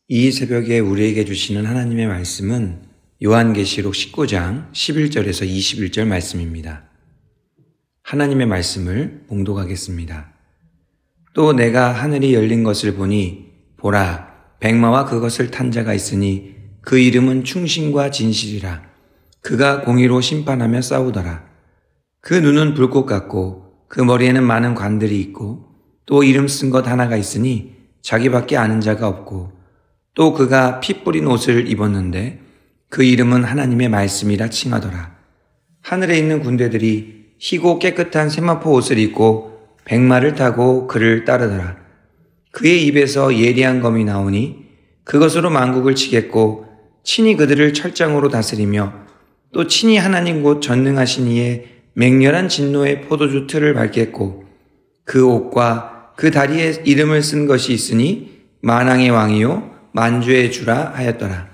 이 새벽에 우리에게 주시는 하나님의 말씀은 요한계시록 19장 11절에서 21절 말씀입니다. 하나님의 말씀을 봉독하겠습니다. 또 내가 하늘이 열린 것을 보니 보라, 백마와 그것을 탄 자가 있으니 그 이름은 충신과 진실이라. 그가 공의로 심판하며 싸우더라. 그 눈은 불꽃 같고 그 머리에는 많은 관들이 있고 또 이름 쓴 것 하나가 있으니 자기밖에 아는 자가 없고 또 그가 피 뿌린 옷을 입었는데 그 이름은 하나님의 말씀이라 칭하더라. 하늘에 있는 군대들이 희고 깨끗한 세마포 옷을 입고 백마를 타고 그를 따르더라. 그의 입에서 예리한 검이 나오니 그것으로 만국을 치겠고 친히 그들을 철장으로 다스리며 또 친히 하나님 곧 전능하신 이의 맹렬한 진노의 포도주 틀을 밟겠고 그 옷과 그 다리에 이름을 쓴 것이 있으니 만왕의 왕이요 만주의 주라 하였더라.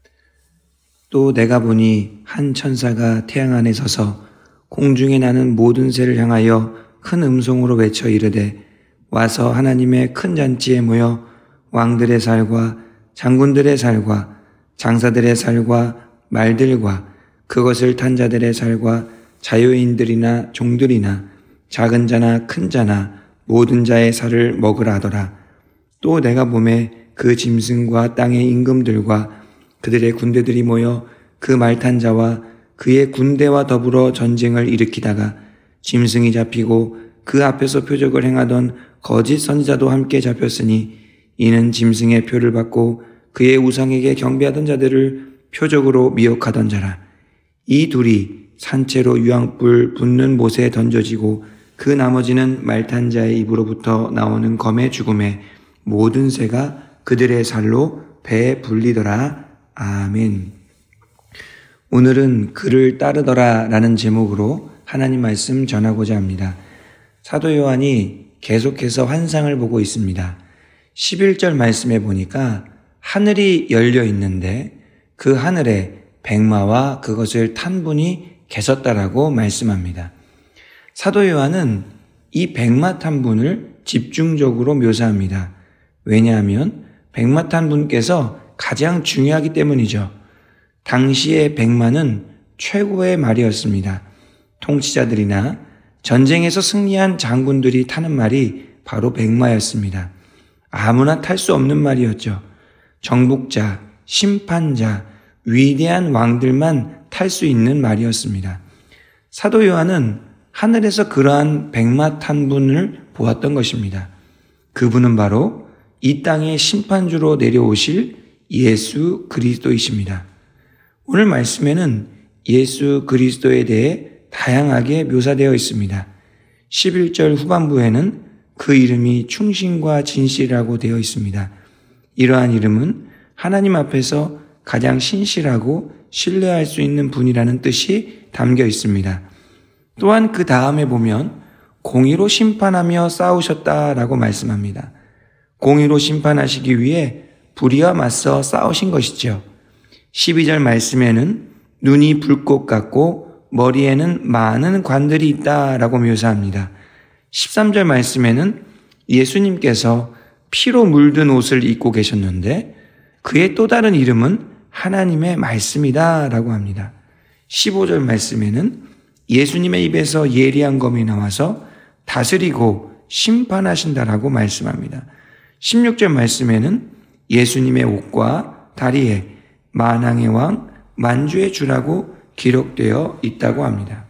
또 내가 보니 한 천사가 태양 안에 서서 공중에 나는 모든 새를 향하여 큰 음성으로 외쳐 이르되 와서 하나님의 큰 잔치에 모여 왕들의 살과 장군들의 살과 장사들의 살과 말들과 그것을 탄 자들의 살과 자유인들이나 종들이나 작은 자나 큰 자나 모든 자의 살을 먹으라 하더라. 또 내가 보매 그 짐승과 땅의 임금들과 그들의 군대들이 모여 그 말 탄 자와 그의 군대와 더불어 전쟁을 일으키다가 짐승이 잡히고 그 앞에서 표적을 행하던 거짓 선지자도 함께 잡혔으니 이는 짐승의 표를 받고 그의 우상에게 경배하던 자들을 표적으로 미혹하던 자라. 이 둘이 산채로 유황불 붙는 못에 던져지고 그 나머지는 말 탄 자의 입으로부터 나오는 검의 죽음에 모든 새가 그들의 살로 배에 불리더라. 아멘. 오늘은 그를 따르더라 라는 제목으로 하나님 말씀 전하고자 합니다. 사도 요한이 계속해서 환상을 보고 있습니다. 11절 말씀에 보니까 하늘이 열려 있는데 그 하늘에 백마와 그것을 탄 분이 계셨다라고 말씀합니다. 사도 요한은 이 백마 탄 분을 집중적으로 묘사합니다. 왜냐하면 백마 탄 분께서 가장 중요하기 때문이죠. 당시의 백마는 최고의 말이었습니다. 통치자들이나 전쟁에서 승리한 장군들이 타는 말이 바로 백마였습니다. 아무나 탈 수 없는 말이었죠. 정복자, 심판자, 위대한 왕들만 탈 수 있는 말이었습니다. 사도 요한은 하늘에서 그러한 백마 탄 분을 보았던 것입니다. 그분은 바로 이 땅의 심판주로 내려오실 예수 그리스도이십니다. 오늘 말씀에는 예수 그리스도에 대해 다양하게 묘사되어 있습니다. 11절 후반부에는 그 이름이 충신과 진실이라고 되어 있습니다. 이러한 이름은 하나님 앞에서 가장 신실하고 신뢰할 수 있는 분이라는 뜻이 담겨 있습니다. 또한 그 다음에 보면 공의로 심판하며 싸우셨다라고 말씀합니다. 공의로 심판하시기 위해 불의와 맞서 싸우신 것이죠. 12절 말씀에는 눈이 불꽃 같고 머리에는 많은 관들이 있다라고 묘사합니다. 13절 말씀에는 예수님께서 피로 물든 옷을 입고 계셨는데 그의 또 다른 이름은 하나님의 말씀이다라고 합니다. 15절 말씀에는 예수님의 입에서 예리한 검이 나와서 다스리고 심판하신다라고 말씀합니다. 16절 말씀에는 예수님의 옷과 다리에 만왕의 왕, 만주의 주라고 기록되어 있다고 합니다.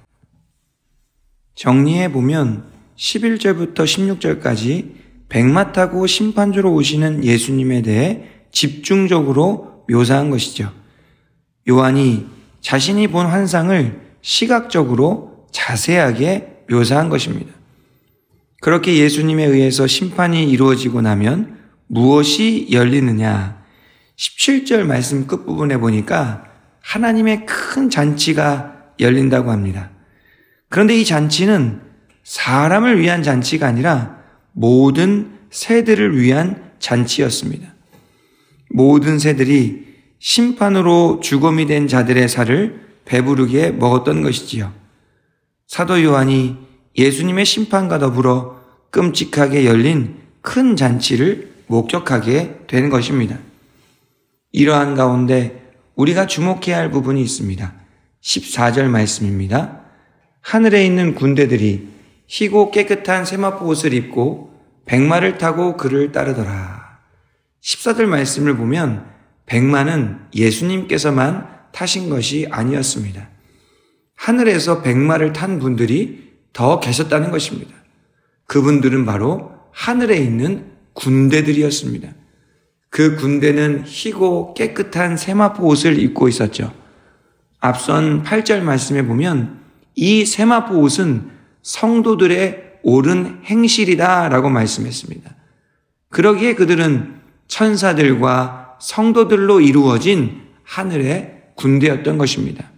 정리해 보면 11절부터 16절까지 백마 타고 심판주로 오시는 예수님에 대해 집중적으로 묘사한 것이죠. 요한이 자신이 본 환상을 시각적으로 자세하게 묘사한 것입니다. 그렇게 예수님에 의해서 심판이 이루어지고 나면 무엇이 열리느냐? 17절 말씀 끝부분에 보니까 하나님의 큰 잔치가 열린다고 합니다. 그런데 이 잔치는 사람을 위한 잔치가 아니라 모든 새들을 위한 잔치였습니다. 모든 새들이 심판으로 죽음이 된 자들의 살을 배부르게 먹었던 것이지요. 사도 요한이 예수님의 심판과 더불어 끔찍하게 열린 큰 잔치를 목격하게 되는 것입니다. 이러한 가운데 우리가 주목해야 할 부분이 있습니다. 14절 말씀입니다. 하늘에 있는 군대들이 희고 깨끗한 세마포 옷을 입고 백마를 타고 그를 따르더라. 14절 말씀을 보면 백마는 예수님께서만 타신 것이 아니었습니다. 하늘에서 백마를 탄 분들이 더 계셨다는 것입니다. 그분들은 바로 하늘에 있는 군대들이었습니다. 그 군대는 희고 깨끗한 세마포 옷을 입고 있었죠. 앞선 8절 말씀에 보면 이 세마포 옷은 성도들의 옳은 행실이다 라고 말씀했습니다. 그러기에 그들은 천사들과 성도들로 이루어진 하늘의 군대였던 것입니다.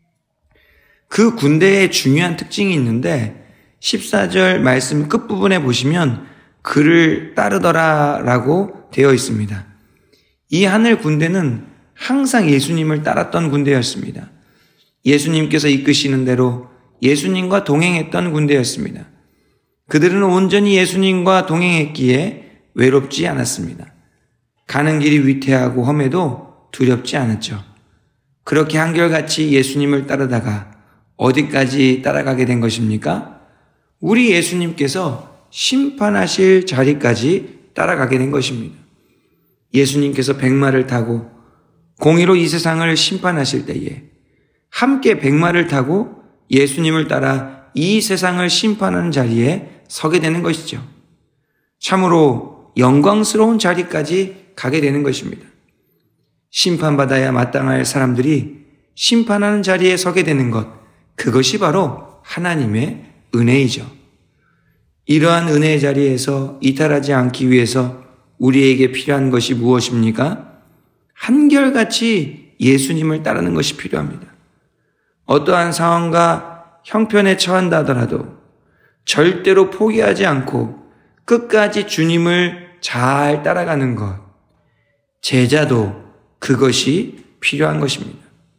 그 군대의 중요한 특징이 있는데 14절 말씀 끝부분에 보시면 그를 따르더라 라고 되어 있습니다. 이 하늘 군대는 항상 예수님을 따랐던 군대였습니다. 예수님께서 이끄시는 대로 예수님과 동행했던 군대였습니다. 그들은 온전히 예수님과 동행했기에 외롭지 않았습니다. 가는 길이 위태하고 험해도 두렵지 않았죠. 그렇게 한결같이 예수님을 따르다가 어디까지 따라가게 된 것입니까? 우리 예수님께서 심판하실 자리까지 따라가게 된 것입니다. 예수님께서 백마를 타고 공의로 이 세상을 심판하실 때에 함께 백마를 타고 예수님을 따라 이 세상을 심판하는 자리에 서게 되는 것이죠. 참으로 영광스러운 자리까지 가게 되는 것입니다. 심판받아야 마땅할 사람들이 심판하는 자리에 서게 되는 것, 그것이 바로 하나님의 은혜이죠. 이러한 은혜의 자리에서 이탈하지 않기 위해서 우리에게 필요한 것이 무엇입니까? 한결같이 예수님을 따르는 것이 필요합니다. 어떠한 상황과 형편에 처한다 하더라도 절대로 포기하지 않고 끝까지 주님을 잘 따라가는 것, 제자도 그것이 필요한 것입니다.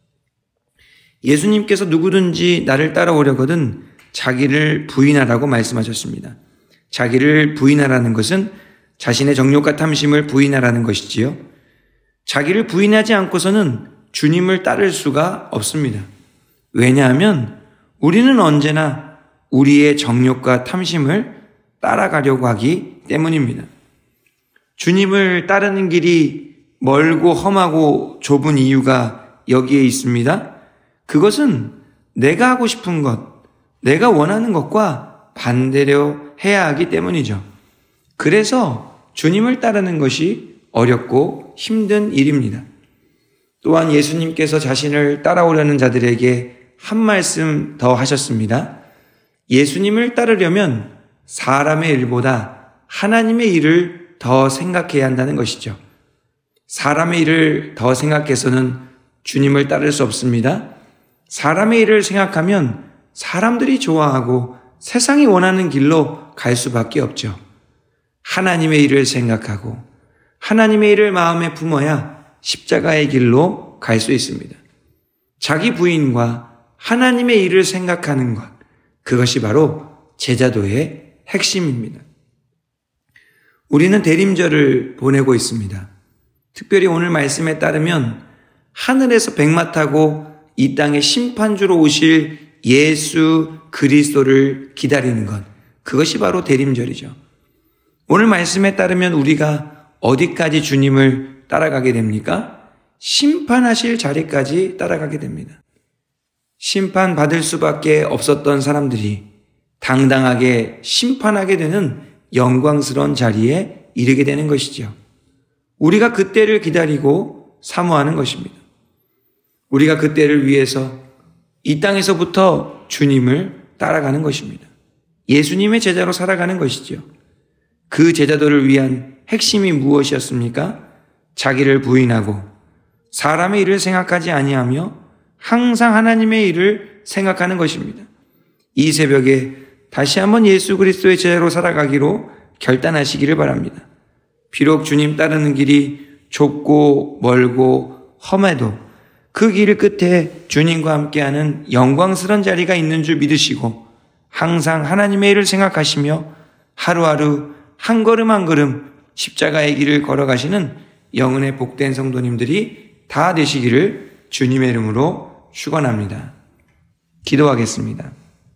예수님께서 누구든지 나를 따라오려거든 자기를 부인하라고 말씀하셨습니다. 자기를 부인하라는 것은 자신의 정욕과 탐심을 부인하라는 것이지요. 자기를 부인하지 않고서는 주님을 따를 수가 없습니다. 왜냐하면 우리는 언제나 우리의 정욕과 탐심을 따라가려고 하기 때문입니다. 주님을 따르는 길이 멀고 험하고 좁은 이유가 여기에 있습니다. 그것은 내가 하고 싶은 것, 내가 원하는 것과 반대로 해야 하기 때문이죠. 그래서 주님을 따르는 것이 어렵고 힘든 일입니다. 또한 예수님께서 자신을 따라오려는 자들에게 한 말씀 더 하셨습니다. 예수님을 따르려면 사람의 일보다 하나님의 일을 더 생각해야 한다는 것이죠. 사람의 일을 더 생각해서는 주님을 따를 수 없습니다. 사람의 일을 생각하면 사람들이 좋아하고 세상이 원하는 길로 갈 수밖에 없죠. 하나님의 일을 생각하고 하나님의 일을 마음에 품어야 십자가의 길로 갈 수 있습니다. 자기 부인과 하나님의 일을 생각하는 것, 그것이 바로 제자도의 핵심입니다. 우리는 대림절을 보내고 있습니다. 특별히 오늘 말씀에 따르면 하늘에서 백마 타고 이 땅에 심판주로 오실 예수 그리스도를 기다리는 것, 그것이 바로 대림절이죠. 오늘 말씀에 따르면 우리가 어디까지 주님을 따라가게 됩니까? 심판하실 자리까지 따라가게 됩니다. 심판받을 수밖에 없었던 사람들이 당당하게 심판하게 되는 영광스러운 자리에 이르게 되는 것이죠. 우리가 그때를 기다리고 사모하는 것입니다. 우리가 그때를 위해서 이 땅에서부터 주님을 따라가는 것입니다. 예수님의 제자로 살아가는 것이죠. 그 제자도를 위한 핵심이 무엇이었습니까? 자기를 부인하고 사람의 일을 생각하지 아니하며 항상 하나님의 일을 생각하는 것입니다. 이 새벽에 다시 한번 예수 그리스도의 제자로 살아가기로 결단하시기를 바랍니다. 비록 주님 따르는 길이 좁고 멀고 험해도 그 길 끝에 주님과 함께하는 영광스러운 자리가 있는 줄 믿으시고 항상 하나님의 일을 생각하시며 하루하루 한 걸음 한 걸음 십자가의 길을 걸어가시는 영은의 복된 성도님들이 다 되시기를 주님의 이름으로 축원합니다. 기도하겠습니다.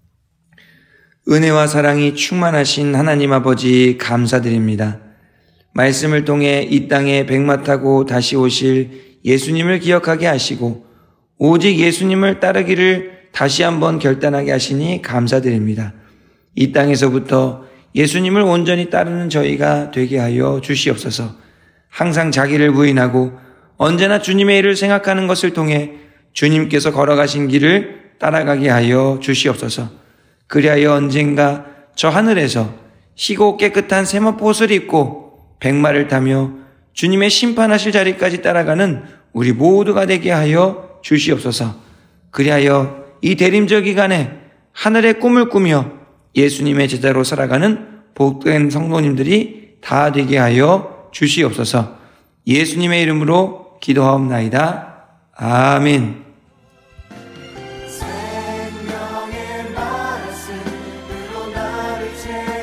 은혜와 사랑이 충만하신 하나님 아버지 감사드립니다. 말씀을 통해 이 땅에 백마 타고 다시 오실 예수님을 기억하게 하시고 오직 예수님을 따르기를 다시 한번 결단하게 하시니 감사드립니다. 이 땅에서부터 예수님을 온전히 따르는 저희가 되게 하여 주시옵소서. 항상 자기를 부인하고 언제나 주님의 일을 생각하는 것을 통해 주님께서 걸어가신 길을 따라가게 하여 주시옵소서. 그리하여 언젠가 저 하늘에서 희고 깨끗한 세마포옷을 입고 백마를 타며 주님의 심판하실 자리까지 따라가는 우리 모두가 되게 하여 주시옵소서. 그리하여 이 대림절 기간에 하늘의 꿈을 꾸며 예수님의 제자로 살아가는 복된 성도님들이 다 되게 하여 주시옵소서. 예수님의 이름으로 기도하옵나이다. 아멘. 생명의 말씀으로 나를 채워